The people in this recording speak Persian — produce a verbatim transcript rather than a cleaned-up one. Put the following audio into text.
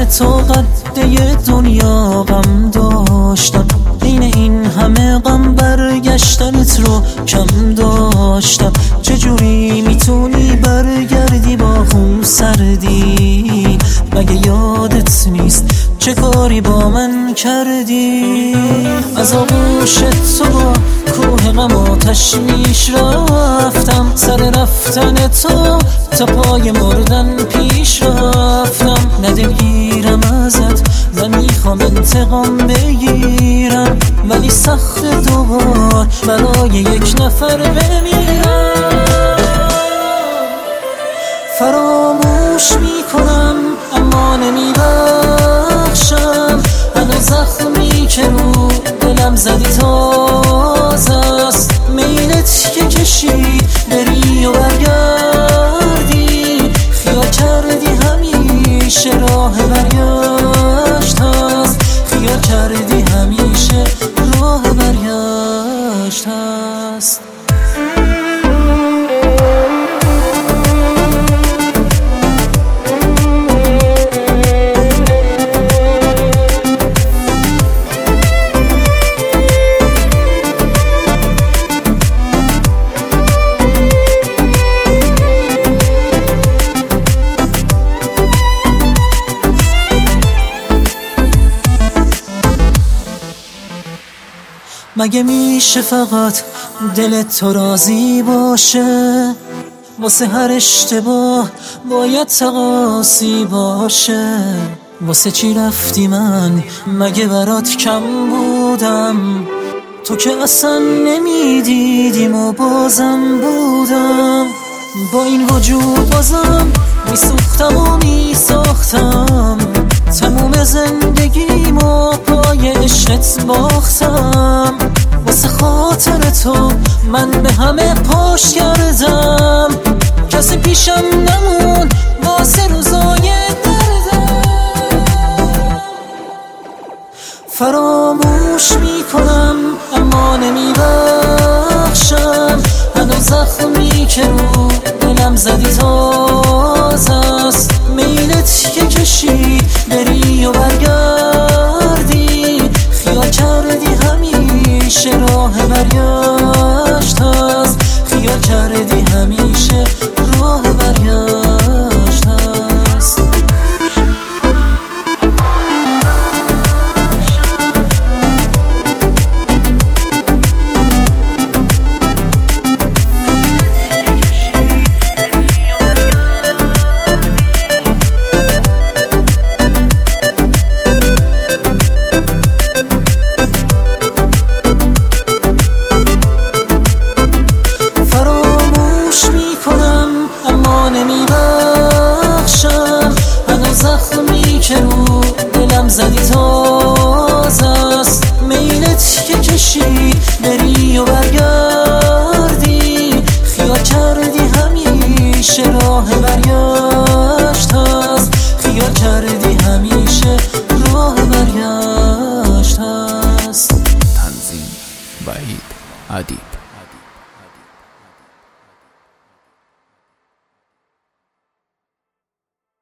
تو قده دنیا غم داشتم، این این همه غم برگشتنت رو کم داشتم. چجوری میتونی برگردی با خون سردی؟ مگه یادت نیست چه کاری با من کردی؟ از آغوش تو با کوه غم آتش میش رفتم، سر رفتن تو تا پای مردن پیش رفتم. نه دلگیرم ازت، من میخوام انتقام بگیرم، ولی سخت دوبار برای یک نفر بمیرم. فراموش میکنم اما نمیبخشم، هنوز زخمی که رو دلم زدی تازه است. میلت که کشید بری و برگردی، خیال کردی همیشه راه برگشت هست، خیال کردی همیشه راه برگشت هست. مگه میشه فقط دل تو راضی باشه؟ واسه هر اشتباه باید تقاصی باشه. واسه چی رفتی من مگه برات کم بودم؟ تو که اصلا نمیدیدیم و بازم بودم. با این وجود بازم میسوختم و میساختم، تموم زندگیمو پای عشقت باختم. واسه خاطر تو من به همه پشت کردم، کسی پیشم نمون واسه روزای دردم. فراموش میکنم اما نمیبخشم، هنوز زخمی که رو دلم زدی تازه است. میلت که کشید بری و برگردی، خیال کردی همیشه راه برگشت هست، خیال کردی همیشه راه برگشت هست. نمیبخشم، هنوز زخمی که رو دلم زدی تازه است. میلت که کشید بری و برگرد